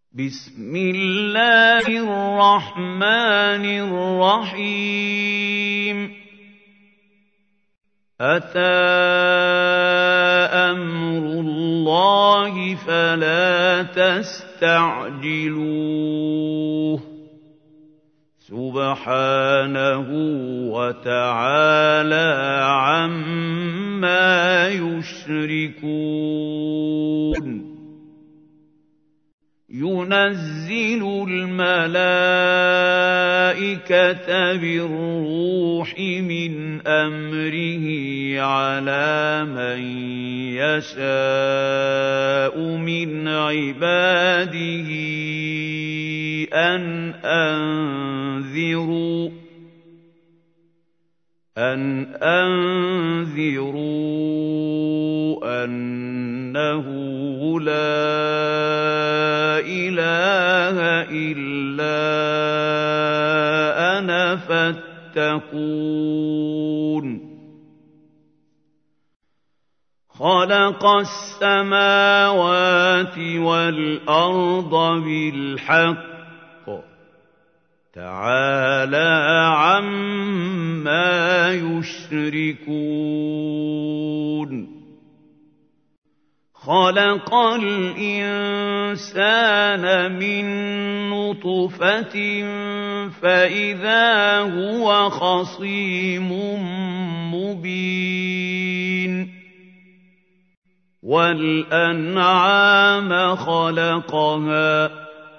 بسم الله الرحمن الرحيم أتى أمر الله فلا تستعجلوه سبحانه وتعالى عما يشركون ينزل الملائكة بالروح من أمره على من يشاء من عباده أن أنذروا أنه لا إله إلا أنا فاتقون خلق السماوات والأرض بالحق تعالى عما يشركون خلق الإنسان من نطفة فإذا هو خصيم مبين والأنعام خلقها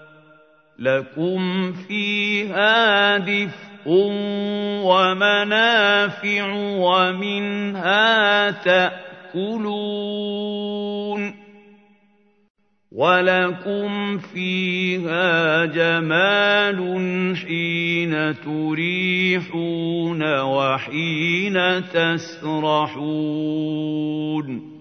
لكم فيها دفء ومنافع ومنها تأكلون ولكم فيها جمال حين تريحون وحين تسرحون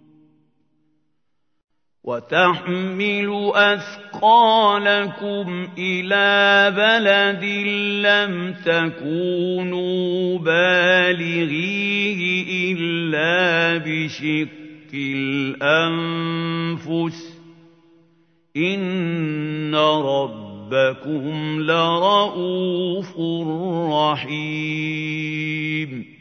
وتحمل أثقالكم إلى بلد لم تكونوا بالغيه إلا بشق الأنفس إن ربكم لرءوف رحيم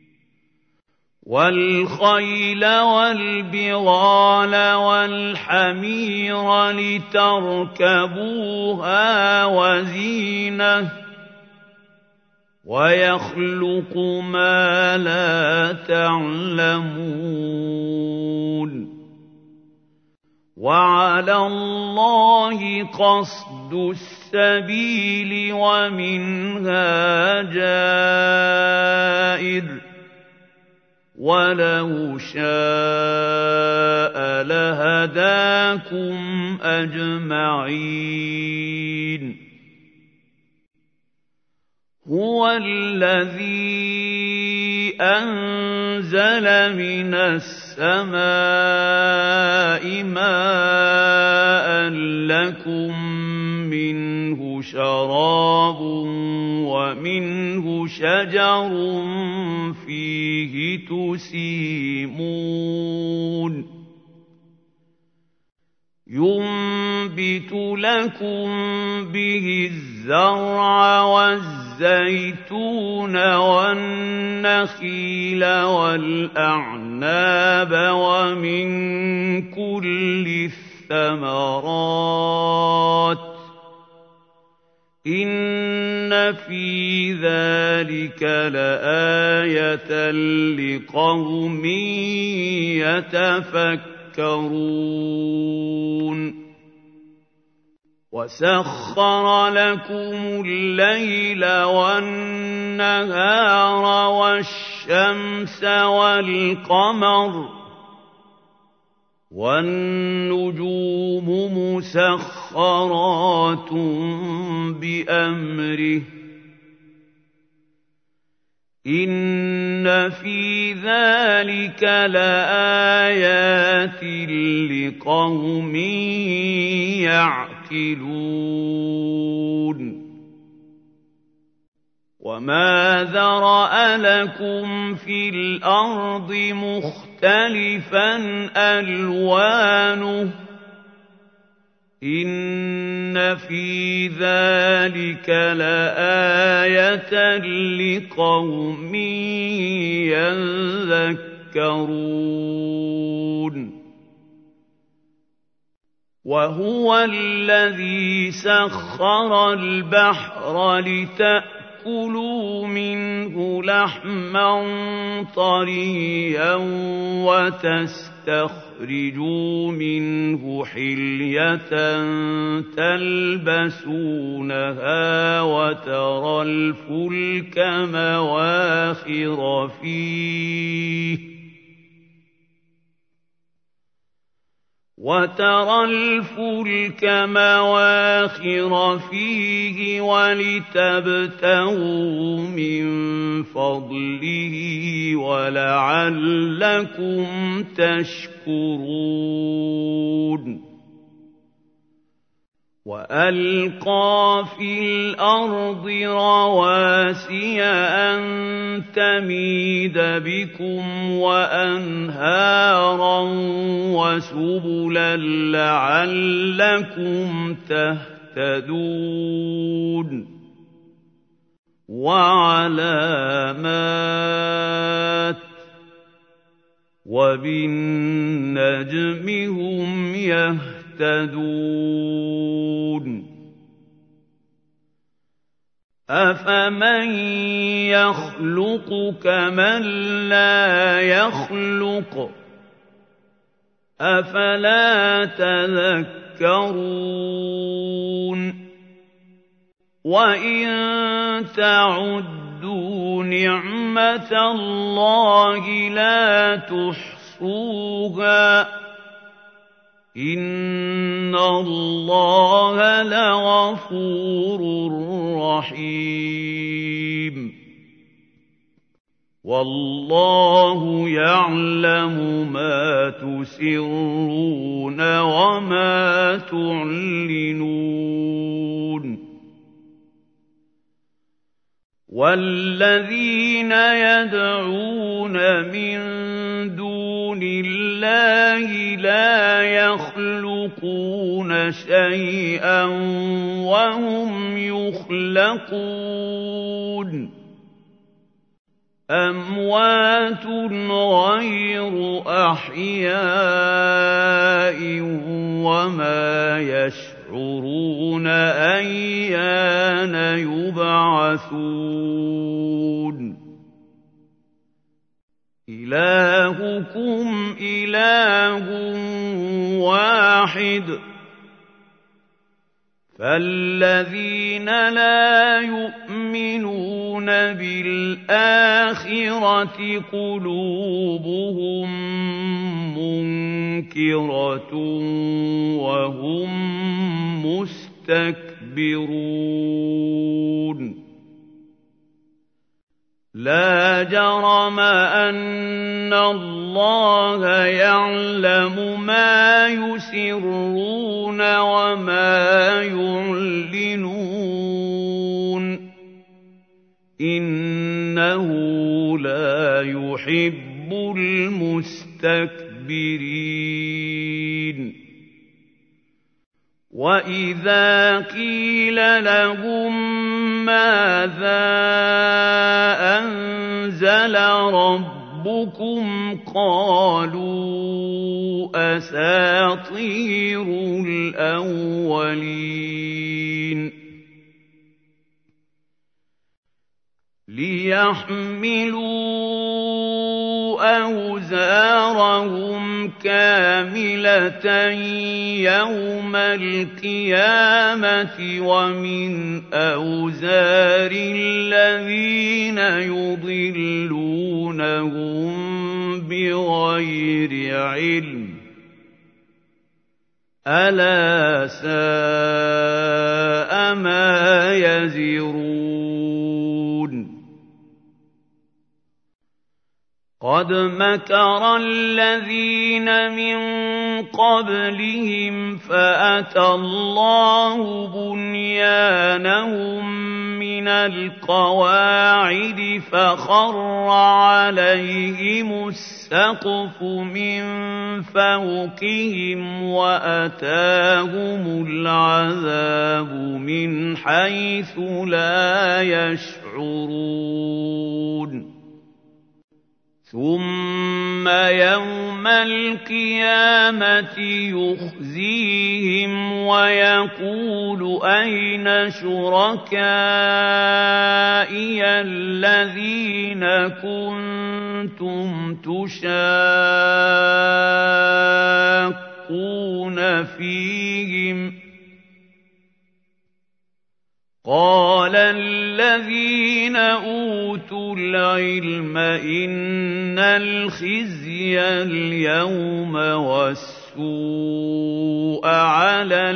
والخيل والبغال والحمير لتركبوها وزينة ويخلق ما لا تعلمون وعلى الله قصد السبيل ومنها جائر ولو شاء لهداكم أجمعين هو الذي أنزل من السماء ماء لكم منه شراب ومنه شجر فيه تسيمون ينبت لكم به الزرع والزيتون والنخيل والأعناب ومن كل الثمرات إن في ذلك لآية لقوم يتفكرون وسخر لكم الليل والنهار والشمس والقمر والنجوم مسخرات بأمره إن في ذلك لآيات لقوم يعقلون وما ذرأ لكم في الأرض مختلفا ألوانه إن إِنَّ فِي ذَلِكَ لَآيَةً لِقَوْمٍ يَذَّكَّرُونَ وَهُوَ الَّذِي سَخَّرَ الْبَحْرَ لِتَأْكُلُوا مِنْهُ لَحْمًا طَرِيًّا وَتَسْتَخْرِجُوا مِنْهُ حِلْيَةً تَلْبَسُونَهَا وَتَرَى الْفُلْكَ مَوَاخِرَ فِيهِ وَلِتَبْتَغُوا مِنْ فَضْلِهِ وَلَعَلَّكُمْ تَشْكُرُونَ وَأَلْقَىٰ فِي الْأَرْضِ رَوَاسِيَ أَن تَمِيدَ بِكُمْ وَأَنْهَارًا وَسُبُلًا لَّعَلَّكُمْ تَهْتَدُونَ وَعَلَامَاتٍ ۚ وَبِالنَّجْمِ هُمْ يَهْتَدُونَ أَفَمَن يَخْلُقُ كَمَن لَّا يَخْلُقُ ۗ أَفَلَا تَذَكَّرُونَ وَإِن تَعُدُّوا نِعْمَةَ اللَّهِ لَا تُحْصُوهَا ۗ إِنَّ اللَّهَ لَغَفُورٌ رَّحِيمٌ وَاللَّهُ يَعْلَمُ مَا تُسِرُّونَ وَمَا تُعْلِنُونَ وَالَّذِينَ يَدْعُونَ مِن دُونِ اللَّهِ لَا يَخْلُقُونَ شَيْئًا وَهُمْ يُخْلَقُونَ أَمْوَاتٌ غَيْرُ أَحْيَاءٍ وَمَا يَشْعُرُونَ أَيَّانَ يُبْعَثُونَ إِلَٰهُكُمْ إِلَٰهٌ وَاحِدٌ ۚ فَالَّذِينَ لَا يُؤْمِنُونَ بِالْآخِرَةِ قُلُوبُهُم مُّنكِرَةٌ وَهُم مُّسْتَكْبِرُونَ لَا جَرَمَ أَنَّ اللَّهَ يَعْلَمُ مَا يُسِرُّونَ وَمَا يُعْلِنُونَ إِنَّهُ لَا يُحِبُّ الْمُسْتَكْبِرِينَ وَإِذَا قِيلَ لَهُم مَّاذَا أَنزَلَ رَبُّكُمْ قَالُوا أَسَاطِيرُ الْأَوَّلِينَ لِيَحْمِلُوا أَوْزَارَهُمْ كَامِلَةً يَوْمَ الْقِيَامَةِ وَمِنْ أَوْزَارِ الَّذِينَ يُضِلُّونَهُم بِغَيْرِ عِلْمٍ ۗ أَلَا سَاءَ مَا يَزِرُونَ قَدْ مَكَرَ الَّذِينَ مِن قَبْلِهِمْ فَأَتَى اللَّهُ بُنْيَانَهُم مِّنَ الْقَوَاعِدِ فَخَرَّ عَلَيْهِمُ السَّقْفُ مِن فَوْقِهِمْ وَأَتَاهُمُ الْعَذَابُ العذاب من حيث لا يشعرون ثم يوم القيامة يخزيهم ويقول أين شركائي الذين كنتم تشاقون فيهم قال الذين أوتوا العلم إن الخزي اليوم والسوء على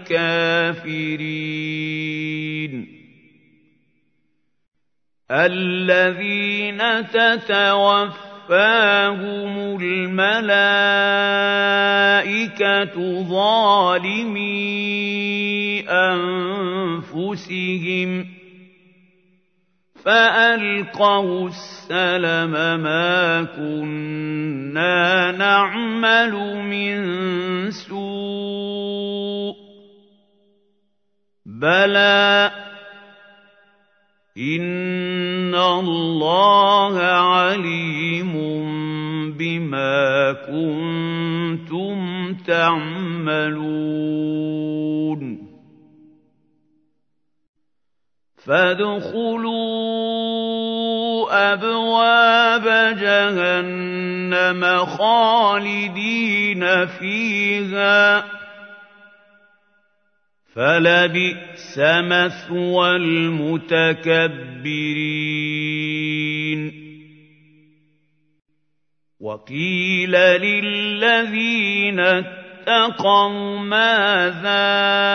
الكافرين الذين تتوفاهم الملائكة ظالمي أنفسهم فألقوا السلم ما كنا نعمل من سوء بلى إن الله عليم بما كنتم تعملون فادخلوا أبواب جهنم خالدين فيها فلبئس مثوى المتكبرين وقيل للذين اتقوا ماذا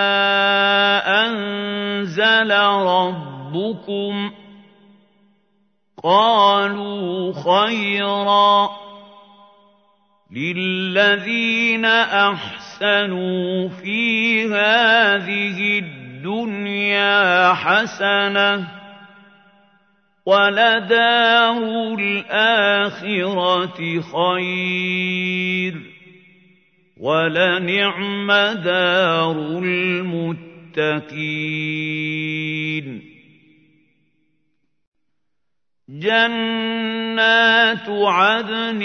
أنزل ربكم قالوا خيرا للذين أحسنوا في هذه الدنيا حسنة ولدار الآخرة خير ولنعم دار المتقين جنات عدن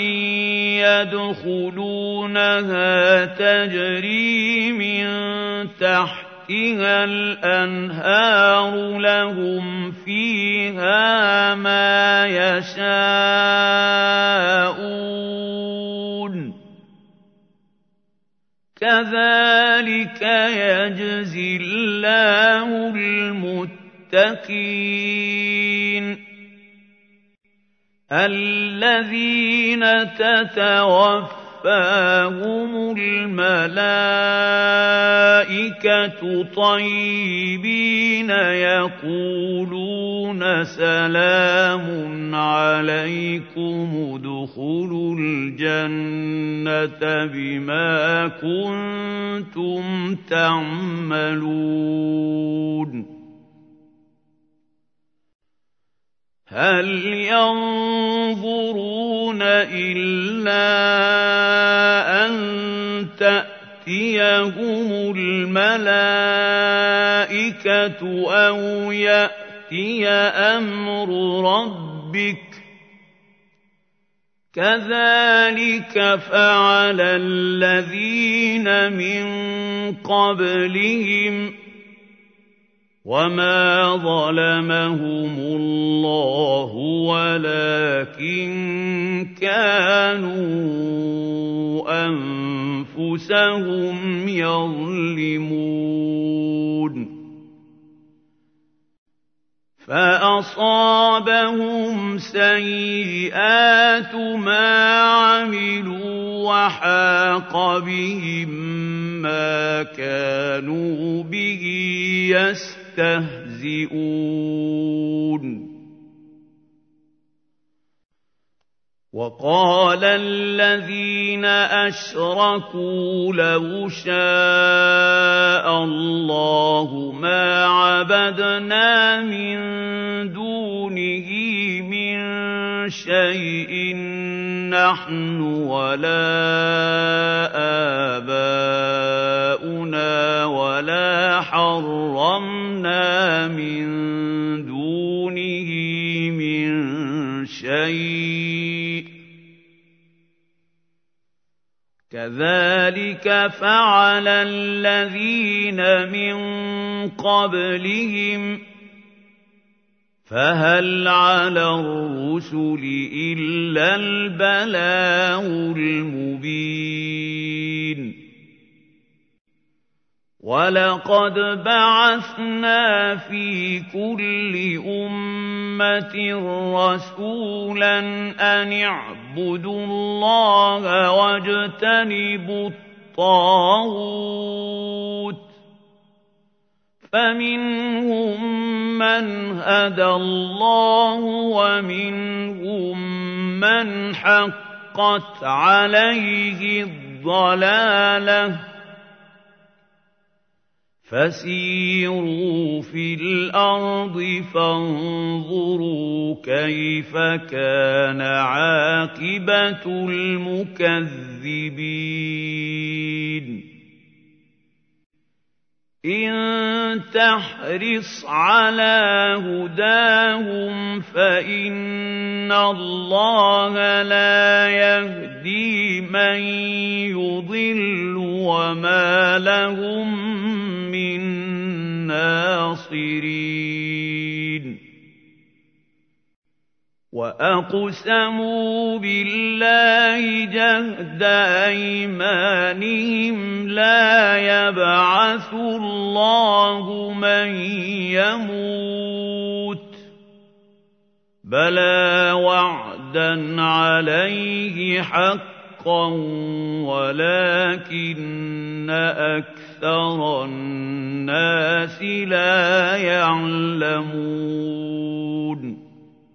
يدخلونها تجري من تحتها الأنهار لهم فيها ما يشاءون كذلك يجزي الله المتقين الذين تتوفاهم الملائكة طيبين يقولون سلام عليكم ادخلوا الجنة بما كنتم تعملون هل ينظرون إلا أن تأتيهم الملائكة أو يأتي أمر ربك كذلك فعل الذين من قبلهم وما ظلمهم الله ولكن كانوا أنفسهم يظلمون فأصابهم سيئات ما عملوا وحاق بهم ما كانوا به يستهزئون وقال الذين أشركوا لو شاء الله ما عبدنا من دونه من شيء نحن ولا آباؤنا ولا مَا حَرَّمْنَا مِن دُونِهِ مِن شَيْءٍ ۚ كَذَٰلِكَ فَعَلَ الَّذِينَ مِن قَبْلِهِمْ ۚ فَهَلْ عَلَى الرُّسُلِ إِلَّا الْبَلَاغُ الْمُبِينُ وَلَقَدْ بَعَثْنَا فِي كُلِّ أُمَّةٍ رَّسُولًا أَنِ اعْبُدُوا اللَّهَ وَاجْتَنِبُوا الطَّاغُوتَ ۖ فَمِنْهُم مَّنْ هَدَى اللَّهُ وَمِنْهُم مَّنْ حَقَّتْ عَلَيْهِ الضَّلَالَةُ ۚ فَسِيرُوا فِي الْأَرْضِ فَانظُرُوا كَيْفَ كَانَ عَاقِبَةُ الْمُكَذِّبِينَ إِن تَحْرِصْ عَلَىٰ هُدَاهُمْ فَإِنَّ اللَّهَ لَا يَهْدِي مَن يُضِلُّ وَمَا لَهُم مِّن نَّاصِرِينَ وَأَقْسَمُوا بِاللَّهِ جَهْدَ أَيْمَانِهِمْ لَا يَبْعَثُ اللَّهُ مَن يَمُوتُ ۚ بَلَىٰ وَعْدًا عَلَيْهِ حَقًّا وَلَٰكِنَّ أَكْثَرَ النَّاسِ لَا يَعْلَمُونَ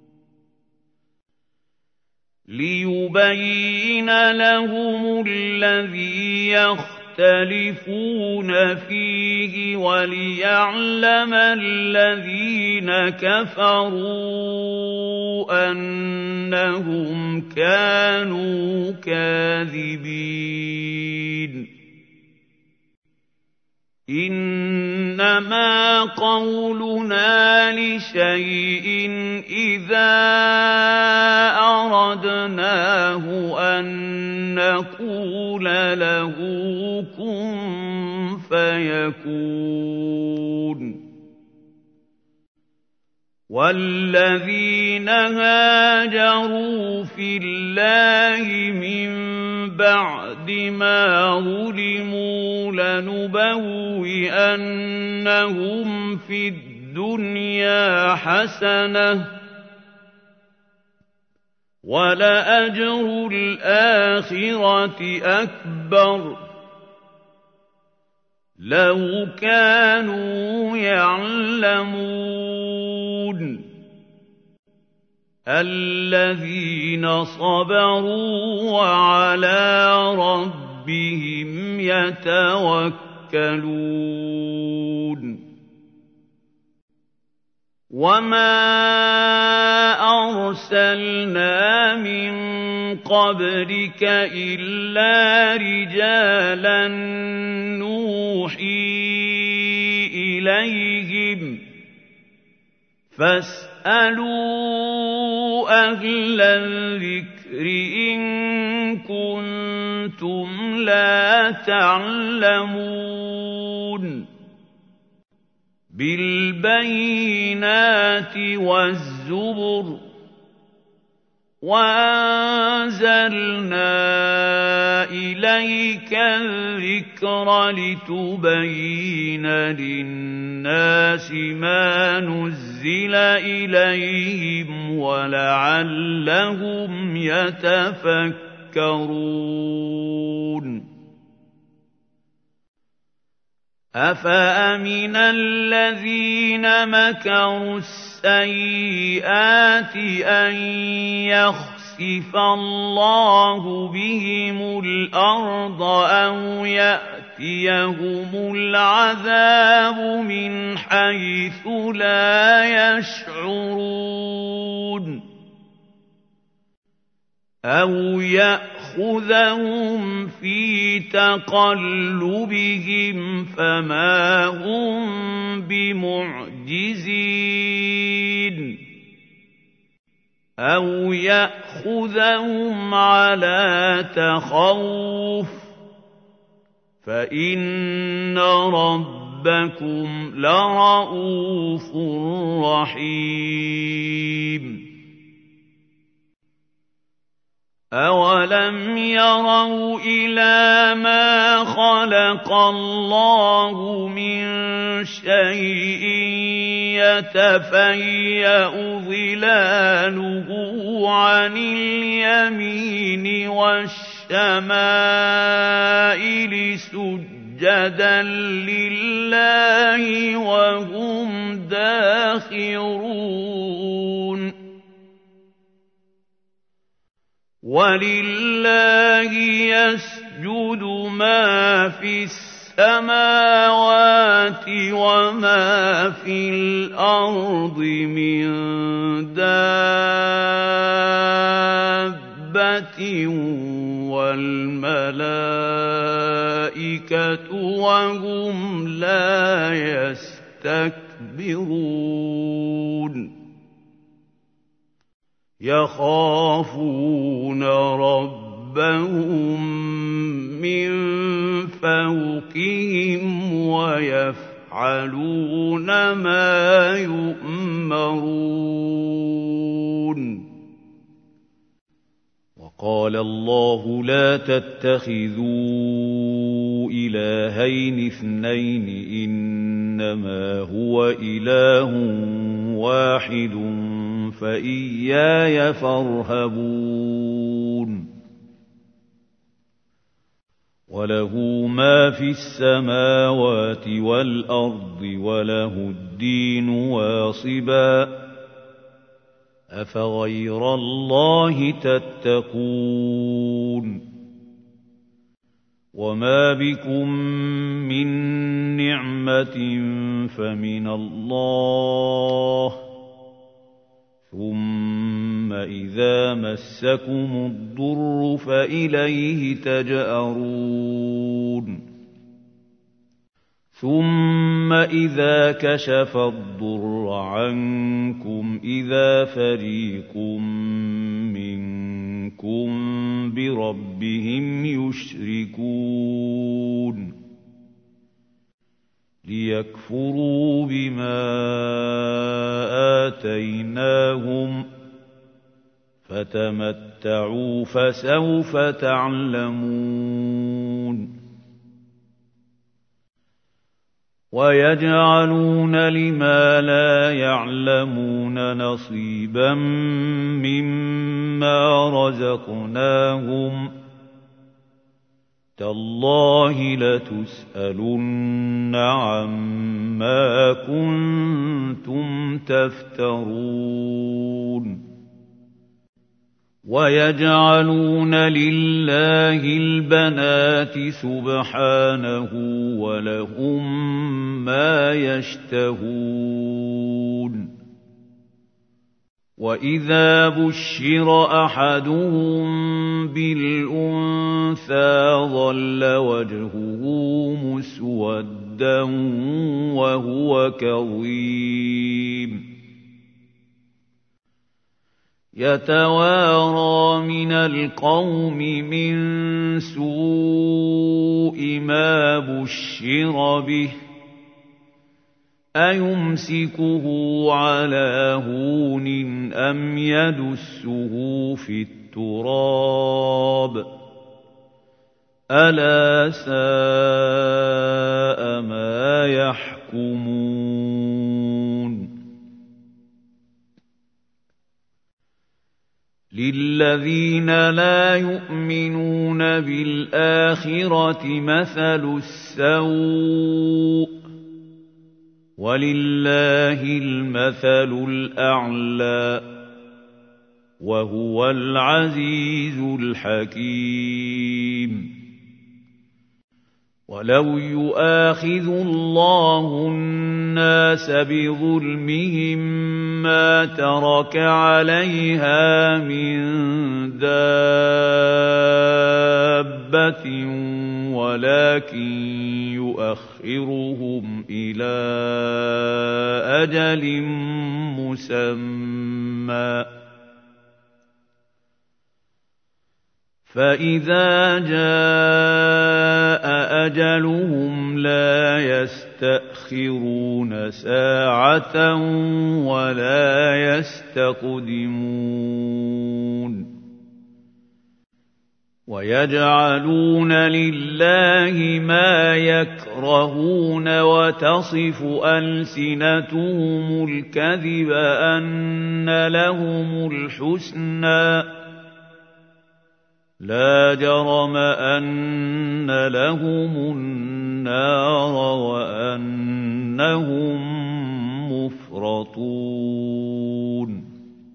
لِيُبَيِّنَ لَهُمُ الَّذِي يَخْتَلِفُونَ فِيهِ وَلِيَعْلَمَ الَّذِينَ كَفَرُوا أَنَّهُمْ كَانُوا كَاذِبِينَ إِنَّمَا قَوْلُنَا لِشَيْءٍ إِذَا أَرَدْنَاهُ أَن نَّقُولَ لَهُ كُن فَيَكُونُ وَالَّذِينَ هَاجَرُوا فِي اللَّهِ مِن بَعْدِ مَا ظُلِمُوا لَنُبَوِّئَنَّهُمْ فِي الدُّنْيَا حَسَنَةً ۖ وَلَأَجْرُ الْآخِرَةِ أَكْبَرُ ۚ لَوْ كَانُوا يَعْلَمُونَ الَّذِينَ صَبَرُوا وَعَلَىٰ رَبِّهِمْ يَتَوَكَّلُونَ وَمَا أَرْسَلْنَا مِن قَبْلِكَ إِلَّا رِجَالًا نُّوحِي إِلَيْهِمْ ۖ فَاسْأَلُوا أَهْلَ الذِّكْرِ إِن كُنتُمْ لَا تَعْلَمُونَ بِالْبَيِّنَاتِ وَالزُّبُرِ وَأَنزَلْنَا إِلَيْكَ الذِّكْرَ لِتُبَيِّنَ لِلنَّاسِ مَا نُزِّلَ إِلَيْهِمْ وَلَعَلَّهُمْ يَتَفَكَّرُونَ أَفَأَمِنَ الَّذِينَ مَكَرُوا السَّيِّئَاتِ أَن يَخْسِفَ اللَّهُ بِهِمُ الْأَرْضَ أَوْ يَأْتِيَهُمُ الْعَذَابُ مِنْ حَيْثُ لَا يَشْعُرُونَ أَوْ يَأْخُذَهُمْ يَأْخُذَهُمْ فِي تَقَلُّبِهِمْ فَمَا هُم بِمُعْجِزِينَ أَوْ يَأْخُذَهُمْ عَلَىٰ تَخَوُّفٍ فَإِنَّ رَبَّكُمْ لَرَءُوفٌ رَّحِيمٌ أَوَلَمْ يَرَوْا إِلَىٰ مَا خَلَقَ اللَّهُ مِن شَيْءٍ يَتَفَيَّأُ ظِلَالُهُ عَنِ الْيَمِينِ وَالشَّمَائِلِ سُجَّدًا لِّلَّهِ وَهُمْ دَاخِرُونَ وَلِلَّهِ يَسْجُدُ مَا فِي السَّمَاوَاتِ وَمَا فِي الْأَرْضِ مِن دَابَّةٍ وَالْمَلَائِكَةُ وَهُمْ لَا يَسْتَكْبِرُونَ يَخَافُونَ رَبَّهُم مِّن فَوْقِهِمْ وَيَفْعَلُونَ مَا يُؤْمَرُونَ وَقَالَ اللَّهُ لَا تَتَّخِذُوا إِلَٰهَيْنِ اثْنَيْنِ إِنَّمَا هُوَ إِلَٰهٌ وَاحِدٌ فَإِيَّايَ فَارْهَبُونِ وَلَهُ مَا فِي السَّمَاوَاتِ وَالْأَرْضِ وَلَهُ الدِّينُ وَاصِبًا أَفَغَيْرَ اللَّهِ تَتَّقُونَ وَمَا بِكُم مِّن نِّعْمَةٍ فَمِنَ اللَّهِ ثُمَّ إِذَا مَسَّكُمُ الضُّرُّ فَإِلَيْهِ تَجْأَرُونَ ثُمَّ إِذَا كَشَفَ الضُّرَّ عَنكُمْ إِذَا فَرِيقٌ مِّنكُم بِرَبِّهِمْ يُشْرِكُونَ لِيَكْفُرُوا بِمَا آتَيْنَاهُمْ فَتَمَتَّعُوا فَسَوْفَ تَعْلَمُونَ وَيَجْعَلُونَ لِمَا لَا يَعْلَمُونَ نَصِيبًا مِّمَّا رَزَقْنَاهُمْ تَاللَّهِ لَتُسْأَلُنَّ عَمَّا كُنتُمْ تَفْتَرُونَ وَيَجْعَلُونَ لِلَّهِ الْبَنَاتِ سُبْحَانَهُ وَلَهُم مَّا يَشْتَهُونَ وَإِذَا بُشِّرَ أَحَدُهُم بِالْأُنثَىٰ ظَلَّ وَجْهُهُ مُسْوَدًّا وَهُوَ كَظِيمٌ يَتَوَارَىٰ مِنَ الْقَوْمِ مِن سُوءِ مَا بُشِّرَ بِهِ أَيُمْسِكُهُ عَلَىٰ هُونٍ أَمْ يَدُسُّهُ فِي التُّرَابِ أَلَا سَاءَ مَا يَحْكُمُونَ لِلَّذِينَ لَا يُؤْمِنُونَ بِالْآخِرَةِ مَثَلُ السَّوْءِ وَلِلَّهِ الْمَثَلُ الْأَعْلَى وَهُوَ الْعَزِيزُ الْحَكِيمُ وَلَوْ يُؤَاخِذُ اللَّهُ النَّاسَ بِظُلْمِهِم مَّا تَرَكَ عَلَيْهَا مِن دَابَّةٍ وَلَٰكِن يُؤَخِّرُهُمْ إِلَىٰ أَجَلٍ مُّسَمًّى ۖ فَإِذَا جَاءَ أَجَلُهُمْ لَا يَسْتَأْخِرُونَ سَاعَةً وَلَا يَسْتَقْدِمُونَ وَيَجْعَلُونَ لِلَّهِ مَا يَكْرَهُونَ وَتَصِفُ أَلْسِنَتُهُمُ الْكَذِبَ أَنَّ لَهُمُ الْحُسْنَىٰ ۖ لَا جَرَمَ أَنَّ لَهُمُ النَّارَ وَأَنَّهُم مُّفْرَطُونَ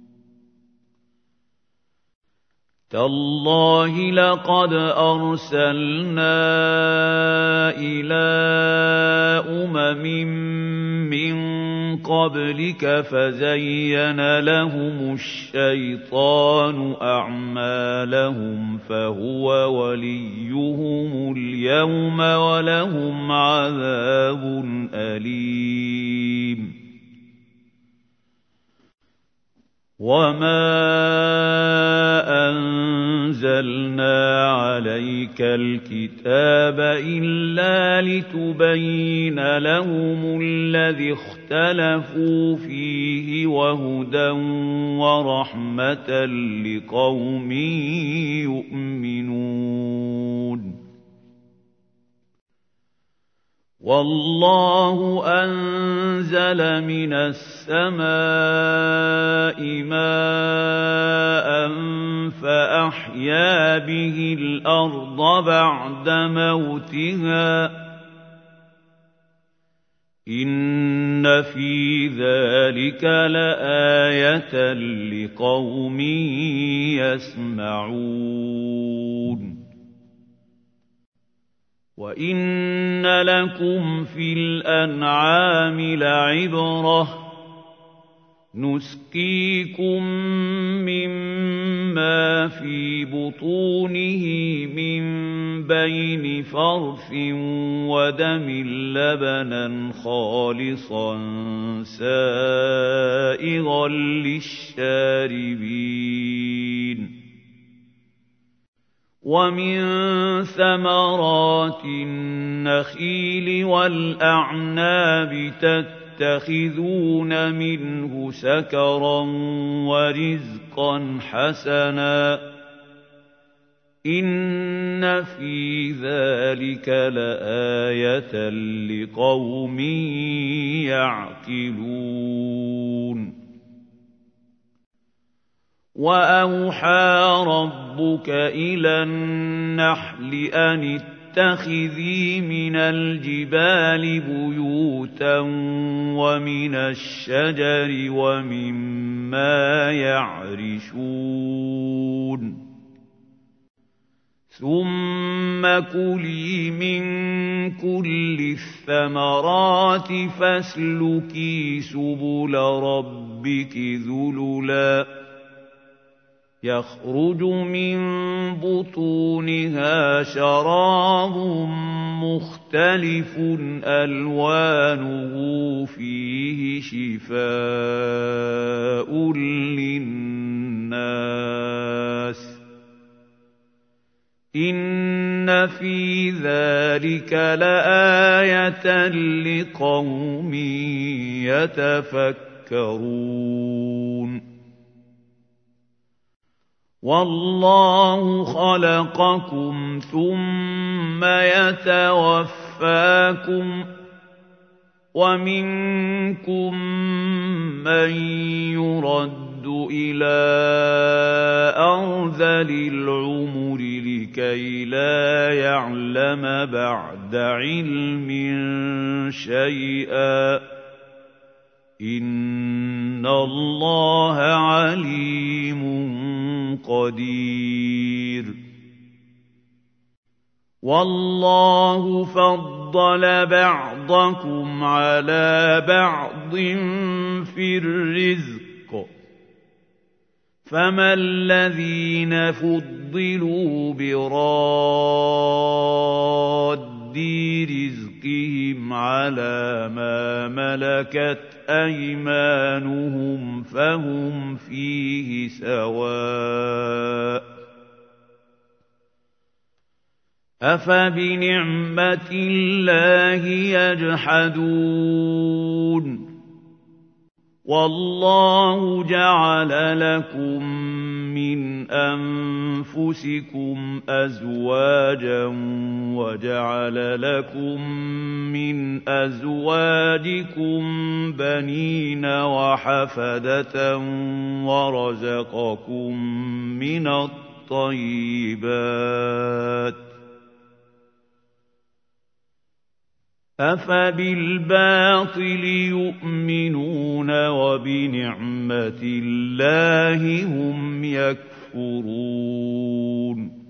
تَاللَّهِ لَقَدْ أَرْسَلْنَا إِلَىٰ أُمَمٍ مِّن قَبْلِكَ فَزَيَّنَ لَهُمُ الشَّيْطَانُ أَعْمَالَهُمْ فَهُوَ وَلِيُّهُمُ الْيَوْمَ وَلَهُمْ عَذَابٌ أَلِيمٌ وَمَا أَنزَلْنَا عَلَيْكَ الْكِتَابَ إِلَّا لِتُبَيِّنَ لَهُمُ الَّذِي اخْتَلَفُوا فِيهِ وَهُدًى وَرَحْمَةً لِّقَوْمٍ يُؤْمِنُونَ وَاللَّهُ أَنزَلَ مِنَ السَّمَاءِ مَاءً فَأَحْيَا بِهِ الْأَرْضَ بَعْدَ مَوْتِهَا ۚ إِنَّ فِي ذَلِكَ لَآيَةً لِّقَوْمٍ يَسْمَعُونَ وَإِنَّ لَكُمْ فِي الْأَنْعَامِ لَعِبْرَةً ۖ نُسْقِيكُم مِّمَّا فِي بُطُونِهِ مِن بَيْنِ فَرْثٍ وَدَمٍ لَّبَنًا خَالِصًا سَائِغًا لِّلشَّارِبِينَ وَمِن ثَمَرَاتِ النَّخِيلِ وَالْأَعْنَابِ تَتَّخِذُونَ مِنْهُ سَكَرًا وَرِزْقًا حَسَنًا ۗ إِنَّ فِي ذَلِكَ لَآيَةً لِّقَوْمٍ يَعْقِلُونَ وَأَوْحَىٰ رَبُّكَ إِلَى النَّحْلِ أَنِ اتَّخِذِي مِنَ الْجِبَالِ بُيُوتًا وَمِنَ الشَّجَرِ وَمِمَّا يَعْرِشُونَ ثُمَّ كُلِي مِن كُلِّ الثَّمَرَاتِ فَاسْلُكِي سُبُلَ رَبِّكِ ذُلُلًا يَخْرُجُ مِن بُطُونِهَا شَرَابٌ مُّخْتَلِفٌ أَلْوَانُهُ فِيهِ شِفَاءٌ لِّلنَّاسِ ۗ إِنَّ فِي ذَلِكَ لَآيَةً لِّقَوْمٍ يَتَفَكَّرُونَ وَاللَّهُ خَلَقَكُمْ ثُمَّ يَتَوَفَّاكُمْ ۚ وَمِنكُم مَّن يُرَدُّ إِلَىٰ أَرْذَلِ الْعُمُرِ لِكَيْ لَا يَعْلَمَ بَعْدَ عِلْمٍ شَيْئًا ۚ إِنَّ اللَّهَ عَلِيمٌ قدير والله فضل بَعْضَكُمْ عَلَىٰ بَعْضٍ فِي الرِّزْقِ ۚ فَمَا الَّذِينَ فُضِّلُوا بِرَادِّي رِزْقِهِمْ عَلَىٰ مَا مَلَكَتْ أَيْمَانُهُمْ فَهُمْ فِيهِ سَوَاءٌ ۚ أَفَبِنِعْمَةِ اللَّهِ يَجْحَدُونَ وَاللَّهُ جَعَلَ لَكُم مِّنْ أَنفُسِكُمْ أَزْوَاجًا وَجَعَلَ لَكُم مِّنْ أَزْوَاجِكُم بَنِينَ وَحَفَدَةً وَرَزَقَكُم مِّنَ الطَّيِّبَاتِ ۚ أَفَبِالْبَاطِلِ يُؤْمِنُونَ وَبِنِعْمَةِ اللَّهِ هُمْ يَكْفُرُونَ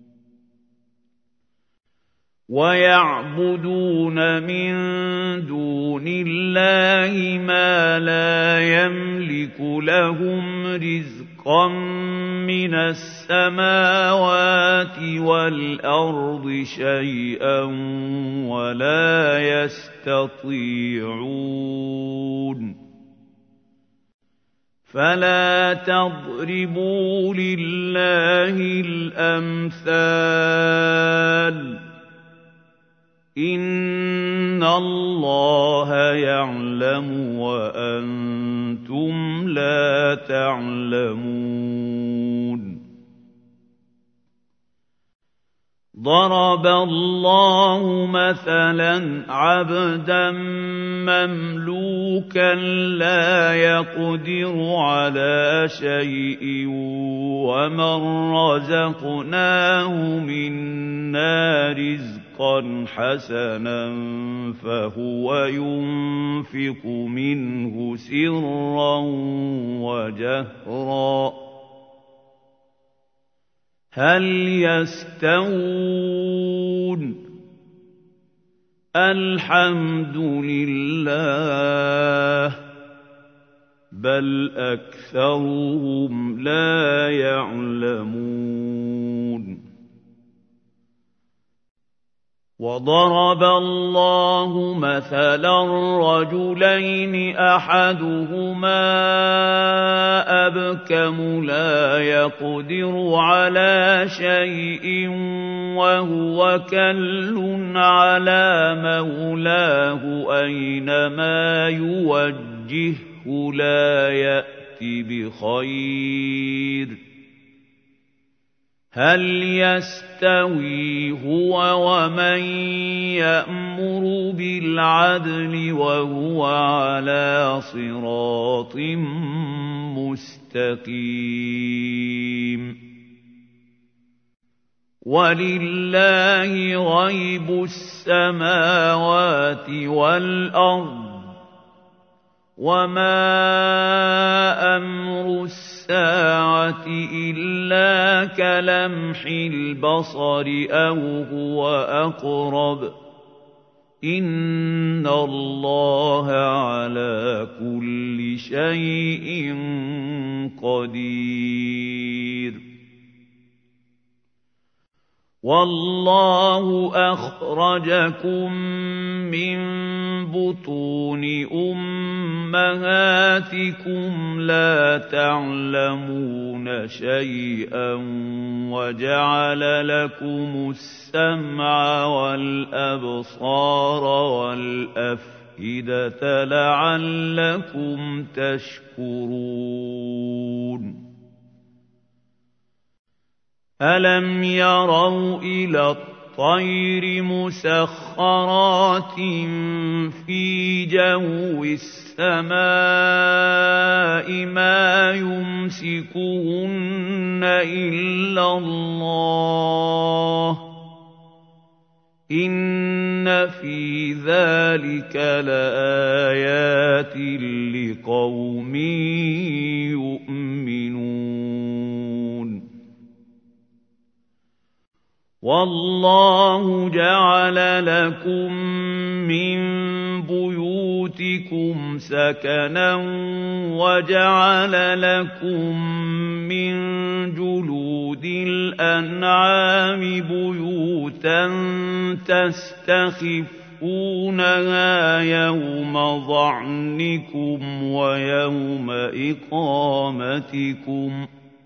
وَيَعْبُدُونَ مِن دُونِ اللَّهِ مَا لَا يَمْلِكُ لَهُمْ رِزْقًا مِّنَ السَّمَاوَاتِ وَالْأَرْضِ شَيْئًا وَلَا يَسْتَطِيعُونَ فَلَا تَضْرِبُوا لِلَّهِ الْأَمْثَالَ ۚ إِنَّ اللَّهَ يَعْلَمُ وَأَنتُمْ لَا تَعْلَمُونَ ضَرَبَ اللَّهُ مَثَلًا عَبْدًا مَّمْلُوكًا لَّا يَقْدِرُ عَلَىٰ شَيْءٍ وَمَن رَّزَقْنَاهُ مِنَّا رِزْقًا حَسَنًا فَهُوَ يُنفِقُ مِنْهُ سِرًّا وَجَهْرًا ۖ هَلْ يَسْتَوُونَ ۚ الْحَمْدُ لِلَّهِ ۚ بَلْ أَكْثَرُهُمْ لَا يَعْلَمُونَ وَضَرَبَ اللَّهُ مَثَلًا رَّجُلَيْنِ أَحَدُهُمَا أَبْكَمُ لَا يَقْدِرُ عَلَىٰ شَيْءٍ وَهُوَ كَلٌّ عَلَىٰ مَوْلَاهُ أَيْنَمَا يُوَجِّههُّ لَا يَأْتِ بِخَيْرٍ ۖ هَلْ يَسْتَوِي هُوَ وَمَن يَأْمُرُ بِالْعَدْلِ وَهُوَ عَلَىٰ صِرَاطٍ مُّسْتَقِيمٍ وَلِلَّهِ غَيْبُ السَّمَاوَاتِ وَالْأَرْضِ ۚ وَمَا أَمْرُ السَّاعَةِ إِلَّا كَلَمْحِ الْبَصَرِ أَوْ هُوَ أَقْرَبُ ۚ إِنَّ اللَّهَ عَلَىٰ كُلِّ شَيْءٍ قَدِيرٌ وَاللَّهُ أَخْرَجَكُم مِّن بُطُونِ أُمَّهَاتِكُمْ لَا تَعْلَمُونَ شَيْئًا وَجَعَلَ لَكُمُ السَّمْعَ وَالْأَبْصَارَ وَالْأَفْئِدَةَ لَعَلَّكُمْ تَشْكُرُونَ أَلَمْ يَرَوْا إِلَى الطَّيْرِ مُسَخَّرَاتٍ فِي جَوِّ السَّمَاءِ مَا يُمْسِكُهُنَّ إِلَّا اللَّهُ ۗ إِنَّ فِي ذَلِكَ لَآيَاتٍ لِقَوْمٍ يُؤْمِنُونَ وَاللَّهُ جَعَلَ لَكُم مِّن بُيُوتِكُمْ سَكَنًا وَجَعَلَ لَكُم مِّن جُلُودِ الْأَنْعَامِ بُيُوتًا تَسْتَخِفُّونَهَا يَوْمَ ظَعْنِكُمْ وَيَوْمَ إِقَامَتِكُمْ ۖ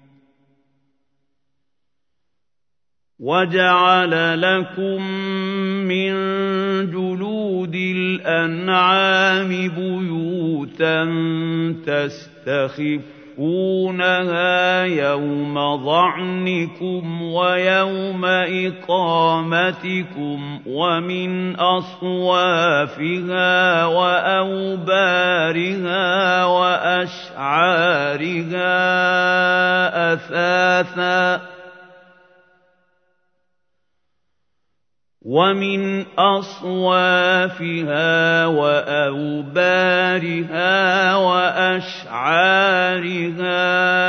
وَجَعَلَ لَكُم مِّن جُلُودِ الْأَنْعَامِ بُيُوتًا تَسْتَخِفُّونَهَا يَوْمَ ظَعْنِكُمْ وَيَوْمَ إِقَامَتِكُمْ ۖ وَمِنْ أَصْوَافِهَا وَأَوْبَارِهَا وَأَشْعَارِهَا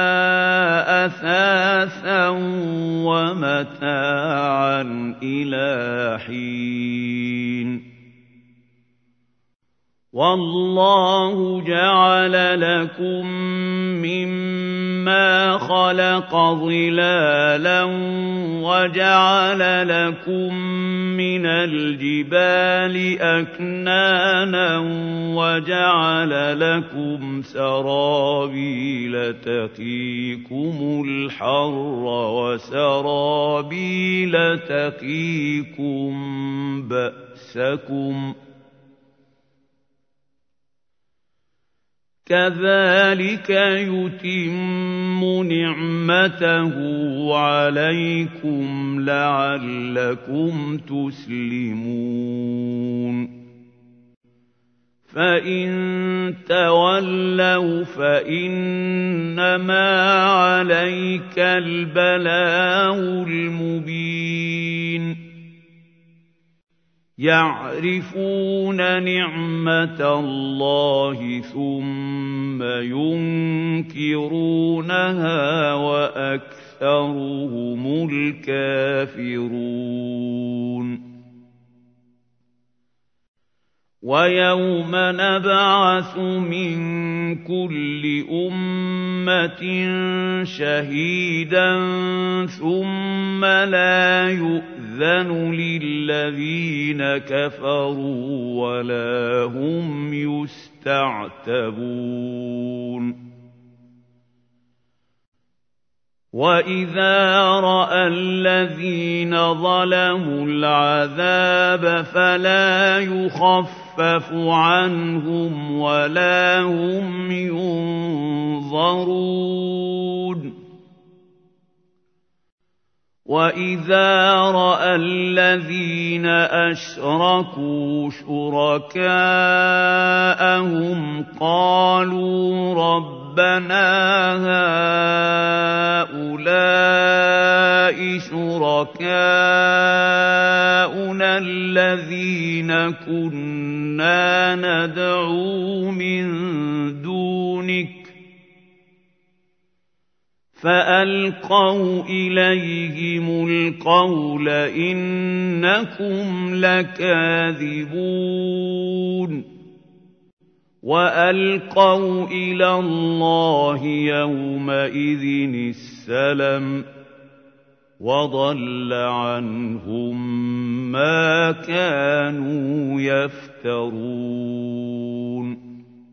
أَثَاثًا وَمَتَاعًا إِلَىٰ حِينٍ وَاللَّهُ جَعَلَ لَكُم مِّمَّا خَلَقَ ظِلَالًا وَجَعَلَ لَكُم مِّنَ الْجِبَالِ أَكْنَانًا وَجَعَلَ لَكُمْ سَرَابِيلَ تَقِيكُمُ الْحَرَّ وَسَرَابِيلَ تَقِيكُم بَأْسَكُمْ ۚ كَذَٰلِكَ يُتِمُّ نِعْمَتَهُ عَلَيْكُمْ لَعَلَّكُمْ تُسْلِمُونَ فَإِن تَوَلَّوْا فَإِنَّمَا عَلَيْكَ الْبَلَاغُ الْمُبِينُ يَعْرِفُونَ نِعْمَةَ اللَّهِ ثُمَّ يُنكِرُونَهَا وَأَكْثَرُهُمُ الْكَافِرُونَ وَيَوْمَ نَبْعَثُ مِن كُلِّ أُمَّةٍ شَهِيدًا ثُمَّ لَا يُؤْذَنُ لِلَّذِينَ كَفَرُوا وَلَا هُمْ يُسْتَعْتَبُونَ وَإِذَا رَأَى الَّذِينَ ظَلَمُوا الْعَذَابَ فَلَا يُخَفَّفُ عَنْهُمْ وَلَا هُمْ يُنظَرُونَ وَإِذَا رَأَى الَّذِينَ أَشْرَكُوا شُرَكَاءَهُمْ قَالُوا رَبَّنَا هَٰؤُلَاءِ شُرَكَاؤُنَا الَّذِينَ كُنَّا نَدْعُو مِن دُونِكَ فَأَلْقَوْا إِلَيْهِمُ الْقَوْلَ إِنَّكُمْ لَكَاذِبُونَ وَأَلْقَوْا إِلَى اللَّهِ يَوْمَئِذٍ السَّلَمَ وَضَلَّ عَنْهُم مَّا كَانُوا يَفْتَرُونَ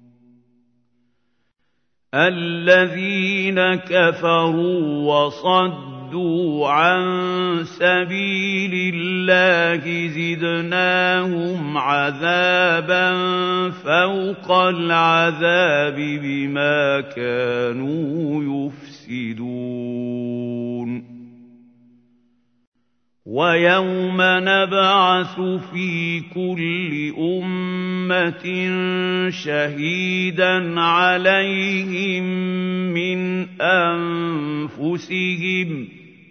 الَّذِينَ كَفَرُوا وَصَدُّوا عَن سَبِيلِ اللَّهِ زِدْنَاهُمْ عَذَابًا فَوْقَ الْعَذَابِ بِمَا كَانُوا يُفْسِدُونَ وَيَوْمَ نَبْعَثُ فِي كُلِّ أُمَّةٍ شَهِيدًا عَلَيْهِم مِّنْ أَنفُسِهِمْ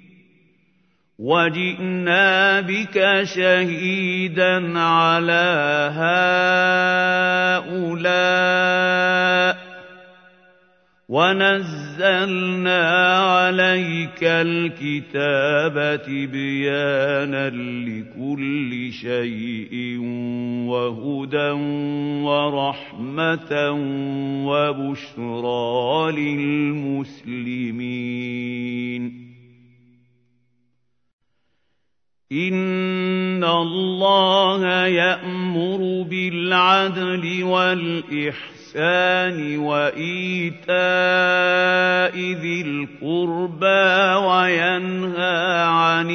وَجِئْنَا بِكَ شَهِيدًا عَلَىٰ هَٰؤُلَاءِ وَنَزَّلْنَا عَلَيْكَ الْكِتَابَ تِبْيَانًا لِّكُلِّ شَيْءٍ وَهُدًى وَرَحْمَةً وَبُشْرَىٰ لِلْمُسْلِمِينَ إِنَّ اللَّهَ يَأْمُرُ بِالْعَدْلِ وَالْإِحْسَانِ وَإِيتَاءِ ذِي الْقُرْبَىٰ وَيَنْهَىٰ عَنِ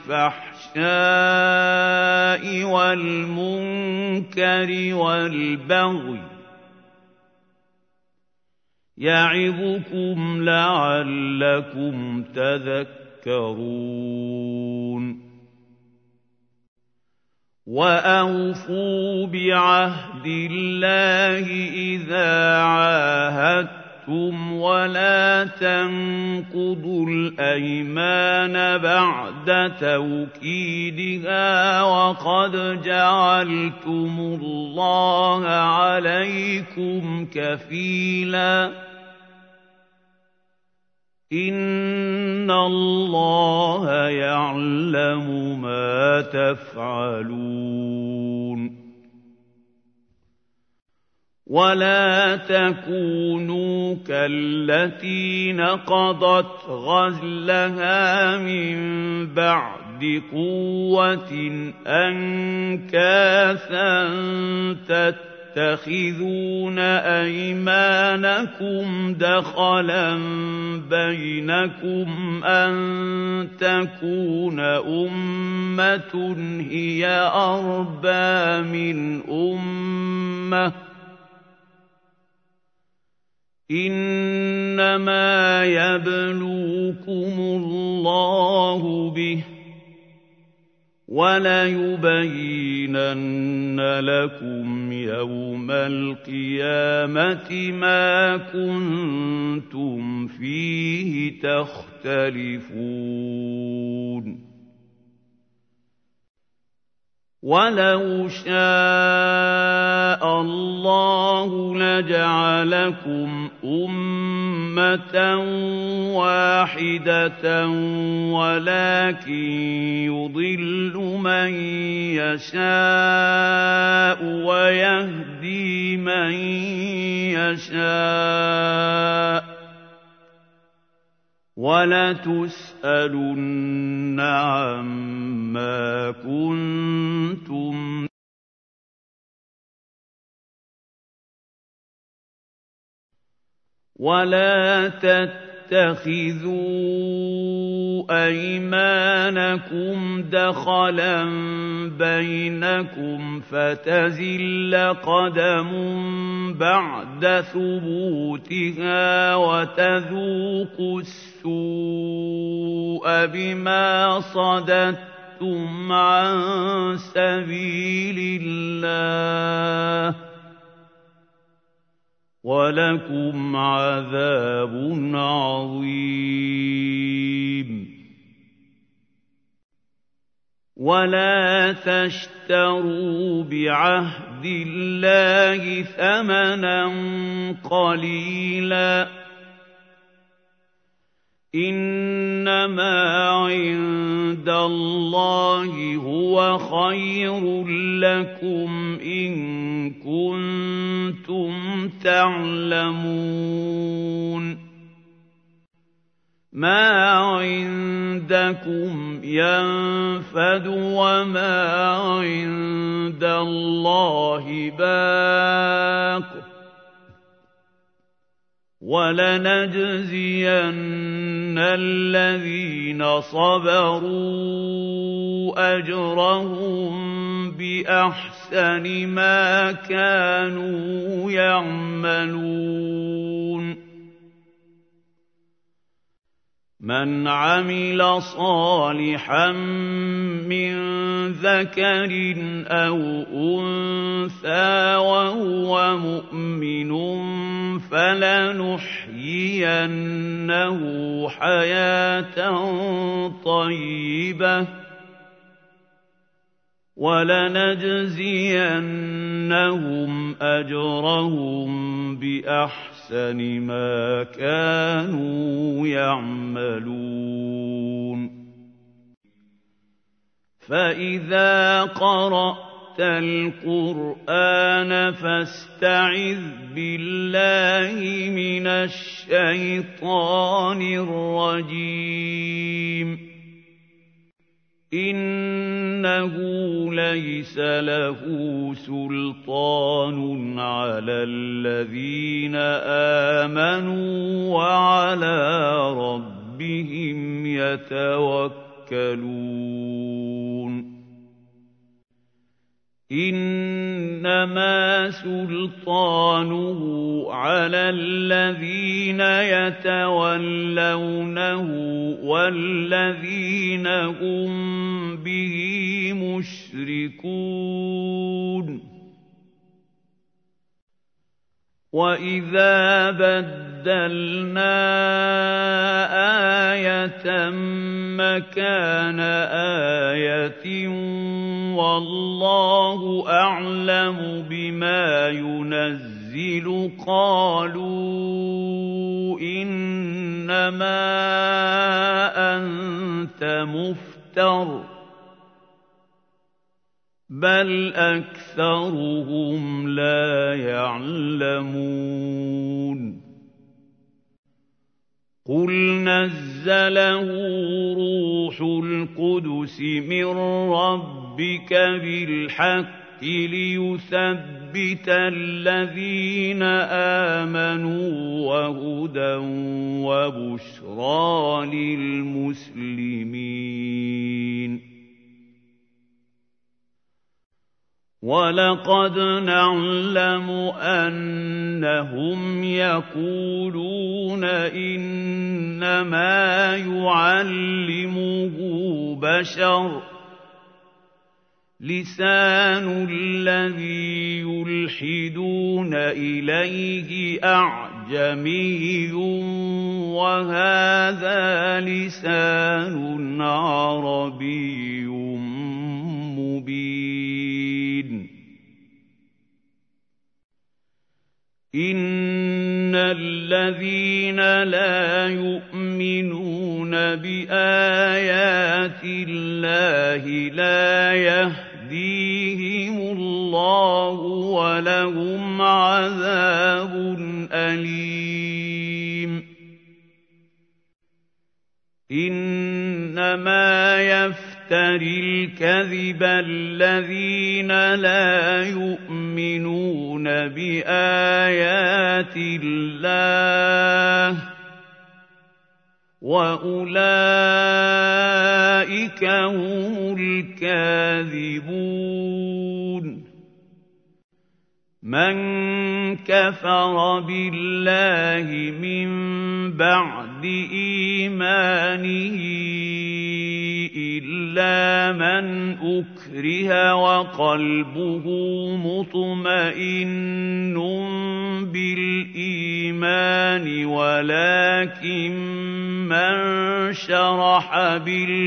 الْفَحْشَاءِ وَالْمُنكَرِ وَالْبَغْيِ يَعِظُكُمْ لَعَلَّكُمْ تَذَكَّرُونَ وَأَوْفُوا بِعَهْدِ اللَّهِ إِذَا عَاهَدتُّمْ وَلَا تَنقُضُوا الْأَيْمَانَ بَعْدَ تَوْكِيدِهَا وَقَدْ جَعَلْتُمُ اللَّهَ عَلَيْكُمْ كَفِيلًا إِنَّ اللَّهَ يَعْلَمُ مَا تَفْعَلُونَ وَلَا تَكُونُوا كَالَّتِي نَقَضَتْ غَزْلَهَا مِن بَعْدِ قُوَّةٍ أَنكَاثًا تَتَّخِذُونَ أَيْمَانَكُمْ دَخَلًا بَيْنَكُمْ أَن تَكُونَ أُمَّةٌ هِيَ أَرْبَىٰ مِنْ أُمَّةٍ ۚ إِنَّمَا يَبْلُوكُمُ اللَّهُ بِهِ ۚ وَلَيُبَيِّنَنَّ لَكُمْ يَوْمَ الْقِيَامَةِ مَا كُنتُمْ فِيهِ تَخْتَلِفُونَ وَلَوْ شَاءَ اللَّهُ لَجَعَلَكُمْ أُمَّةً وَاحِدَةً وَلَٰكِن يُضِلُّ مَن يَشَاءُ وَيَهْدِي مَن يَشَاءُ ۚ وَلَتُسْأَلُنَّ عَمَّا كُنتُمْ وَلَا تَتَّخِذُوا أَيْمَانَكُمْ دَخَلًا بَيْنَكُمْ فَتَزِلَّ قَدَمٌ بَعْدَ ثُبُوتِهَا وَتَذُوقُوا السُّوءَ بِمَا صَدَدتُّمْ عَن سَبِيلِ اللَّهِ ۖ وَلَكُمْ عَذَابٌ عَظِيمٌ وَلَا تَشْتَرُوا بِعَهْدِ اللَّهِ ثَمَنًا قَلِيلًا ۚ إِنَّمَا عِندَ اللَّهِ هُوَ خَيْرٌ لَّكُمْ إِن كُنتُمْ تَعْلَمُونَ مَا عِندَكُمْ يَنفَدُ وَمَا عِندَ اللَّهِ بَاقٍ ۗ وَلَنَجْزِيَنَّ الَّذِينَ صَبَرُوا أَجْرَهُم بِأَحْسَنِ مَا كَانُوا يَعْمَلُونَ مَنْ عَمِلَ صَالِحًا مِّن ذَكَرٍ أَوْ أُنثَىٰ وَهُوَ مُؤْمِنٌ فَلَنُحْيِيَنَّهُ حَيَاةً طَيِّبَةً وَلَنَجْزِيَنَّهُمْ أَجْرَهُم بِأَحْسَنِ مَا كَانُوا يَعْمَلُونَ فَإِذَا قَرَأْتَ الْقُرْآنَ فَاسْتَعِذْ بِاللَّهِ مِنَ الشَّيْطَانِ الرَّجِيمِ إِنَّهُ لَيْسَ لَهُ سُلْطَانٌ عَلَى الَّذِينَ آمَنُوا وَعَلَىٰ رَبِّهِمْ يَتَوَكَّلُونَ إِنَّمَا سُلْطَانُهُ عَلَى الَّذِينَ يَتَوَلَّوْنَهُ وَالَّذِينَ هُم بِهِ مُشْرِكُونَ وَإِذَا بَدَّلْنَا آيَةً مَّكَانَ آيَةٍ وَاللَّهُ أَعْلَمُ بِمَا يُنَزِّلُ قَالُوا إِنَّمَا أَنتَ مُفْتَرٍ ۚ بَلْ أَكْثَرُهُمْ لَا يَعْلَمُونَ قُلْ نَزَّلَهُ رُوحُ الْقُدُسِ مِن رَّبِّكَ بِالْحَقِّ لِيُثَبِّتَ الَّذِينَ آمَنُوا وَهُدًى وَبُشْرَىٰ لِلْمُسْلِمِينَ وَلَقَدْ نَعْلَمُ أَنَّهُمْ يَقُولُونَ إِنَّمَا يُعَلِّمُهُ بَشَرٌ ۗ لِّسَانُ الَّذِي يُلْحِدُونَ إِلَيْهِ أَعْجَمِيٌّ وَهَٰذَا لِسَانٌ عَرَبِيٌّ مُّبِينٌ إِنَّ الَّذِينَ لَا يُؤْمِنُونَ بِآيَاتِ اللَّهِ لَا يَهْدِيهِمُ اللَّهُ وَلَهُمْ عَذَابٌ أَلِيمٌ إِنَّمَا يَفْتَرِي الْكَذِبَ الَّذِينَ لَا يُؤْمِنُونَ بِآيَاتِ اللَّهِ ۖ وَأُولَٰئِكَ هُمُ الْكَاذِبُونَ مَن كَفَرَ بِاللَّهِ مِن بَعْدِ إِيمَانِهِ إِلَّا مَنْ أُكْرِهَ وَقَلْبُهُ مُطْمَئِنٌّ بِالْإِيمَانِ وَلَٰكِن مَّن شَرَحَ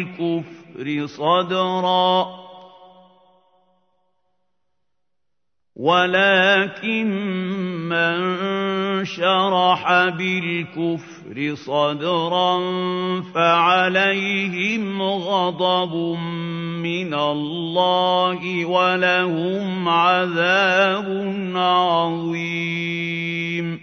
بالكفر صدرا فعليهم غضب من الله ولهم عذاب عظيم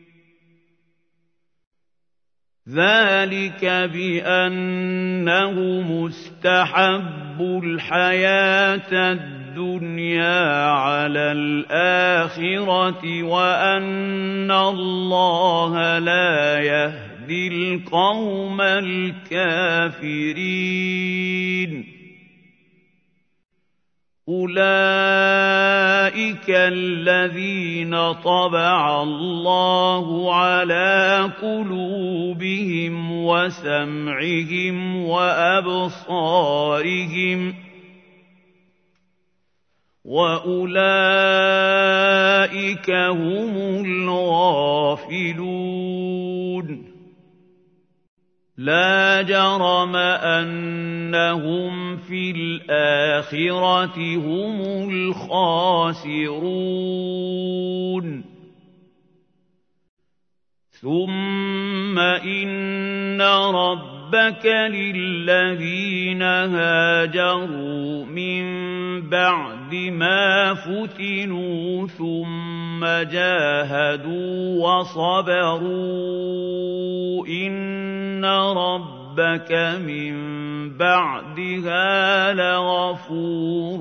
ذلك بأنه مستحب الحياة الدنيا على الآخرة وأن الله لا يهدي القوم الكافرين أولئك الذين طبع الله على قلوبهم وسمعهم وأبصارهم وأولئك هم الغافلون لا جرم أنهم في الآخرة هم الخاسرون ثم إن ربك للذين هاجروا من بعد ما فتنوا ثم جاهدوا وصبروا إن ربك من بعدها لغفور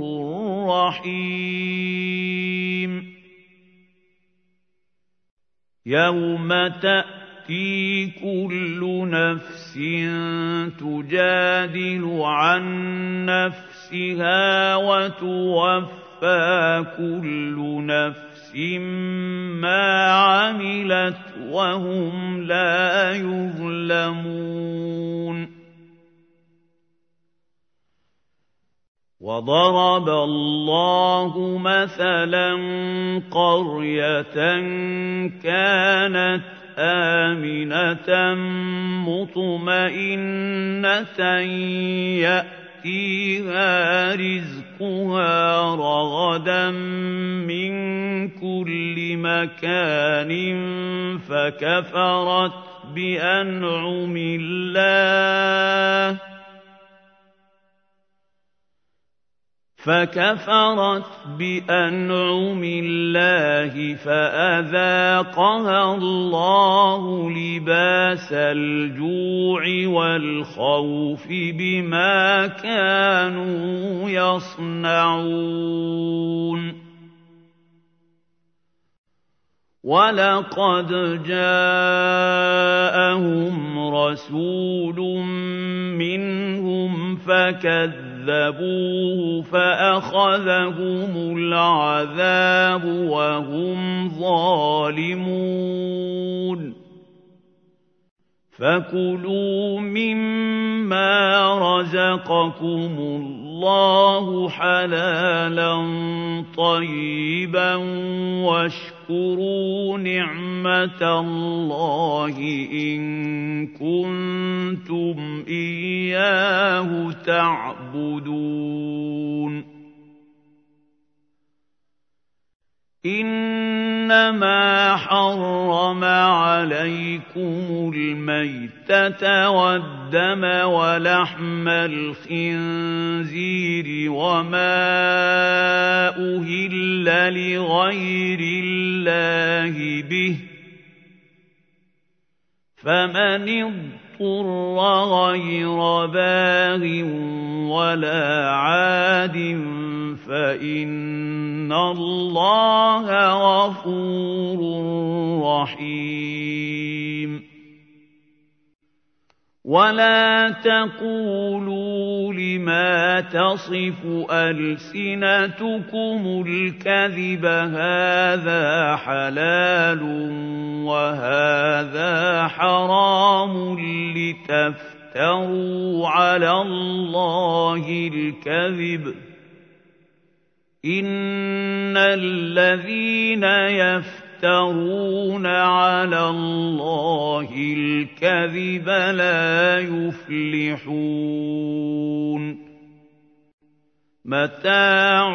رحيم يوم تأتي كل نفس تجادل عن نفسها وتوفى كل نفس ما عملت وهم لا يظلمون وضرب الله مثلا قرية كانت آمنة مطمئنة يأتيها رزقها رغدا من كل مكان فكفرت بأنعم الله فأذاقها الله لباس الجوع والخوف بما كانوا يصنعون ولقد جاءهم رسول منهم فكذبوه فأخذهم العذاب وهم ظالمون فكلوا مما رزقكم الله حلالا طيبا واشكروا نعمة الله إن كنتم إياه تعبدون إنما حرم عليكم الميتة والدم ولحم الخنزير وما أهل لغير الله به فمن اضطر غير باغ ولا عاد فإن الله غفور رحيم ولا تقولوا لما تصف ألسنتكم الكذب هذا حلال وهذا حرام لتفتروا على الله الكذب إن الذين يفترون على الله الكذب لا يفلحون متاع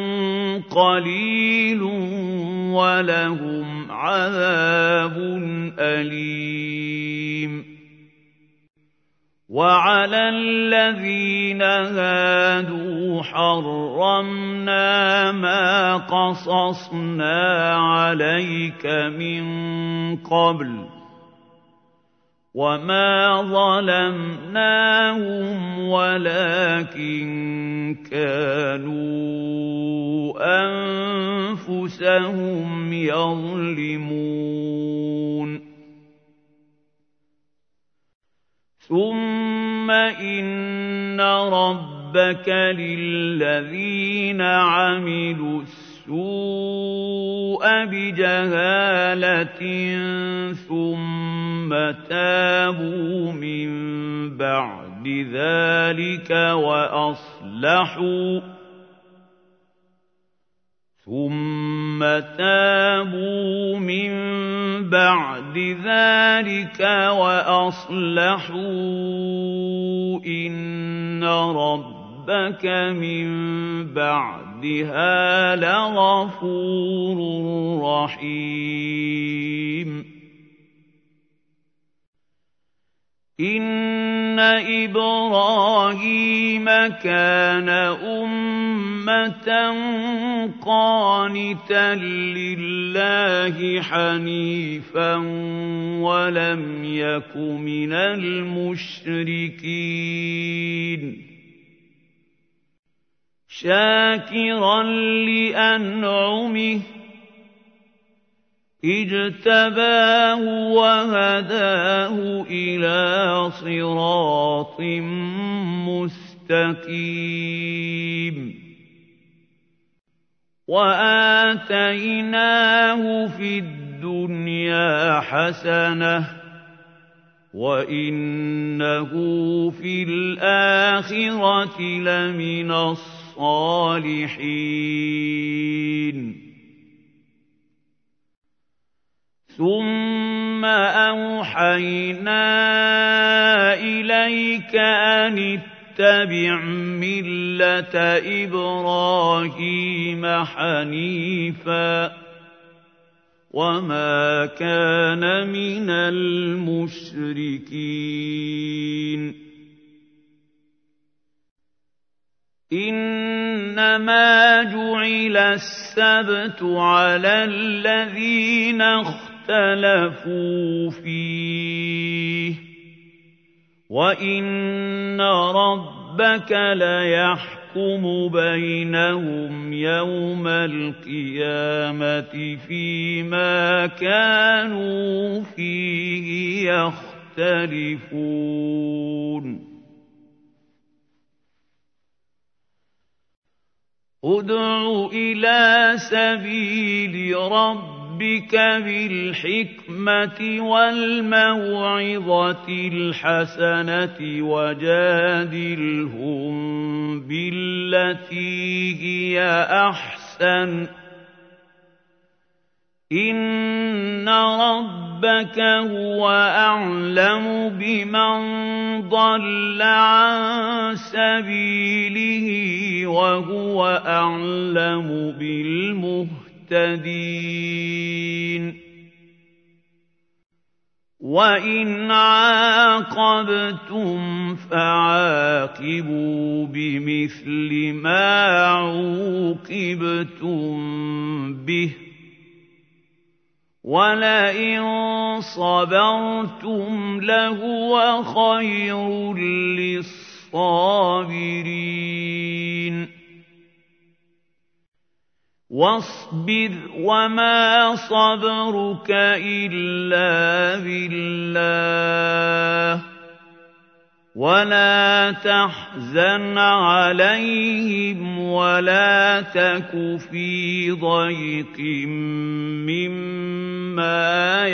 قليل ولهم عذاب أليم وعلى الذين هادوا حرمنا ما قصصنا عليك من قبل وما ظلمناهم ولكن كانوا أنفسهم يظلمون ثم إن ربك للذين عملوا السوء بجهالة ثم تابوا من بعد ذلك وأصلحوا من بعد ذلك وأصلحوا إن ربك من بعدها لغفور رحيم إن إبراهيم كان أمة قانتا لله حنيفا ولم يك من المشركين شاكرا لأنعمه اجتباه وهداه إلى صراط مستقيم وآتيناه في الدنيا حسنة وإنه في الآخرة لمن الصالحين ثم أوحينا إليك أن اتبع ملة إبراهيم حنيفا وما كان من المشركين إنما جعل السبت على الذين اختلفوا فيه وإن ربك ليحكم بينهم يوم القيامة فيما كانوا فيه يختلفون ادع إلى سبيل ربك بالحكمة والموعظة الحسنة وجادلهم بالتي هي أحسن إن ربك هو أعلم بمن ضل عن سبيله وهو أعلم بالمهتدين وإن عاقبتم فعاقبوا بمثل ما عوقبتم به وَلَئِن صَبَرْتُمْ لَهُوَ خَيْرٌ لِّلصَّابِرِينَ وَاصْبِرْ وَمَا صَبْرُكَ إِلَّا بِاللَّهِ وَلَا تَحْزَنْ عَلَيْهِمْ وَلَا تَكُ فِي ضَيْقٍ مِّمَّا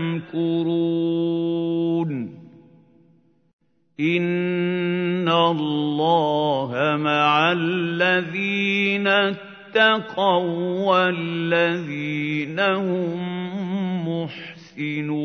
يَمْكُرُونَ إِنَّ اللَّهَ مَعَ الَّذِينَ اتَّقَوا وَّالَّذِينَ هُم مُّحْسِنُونَ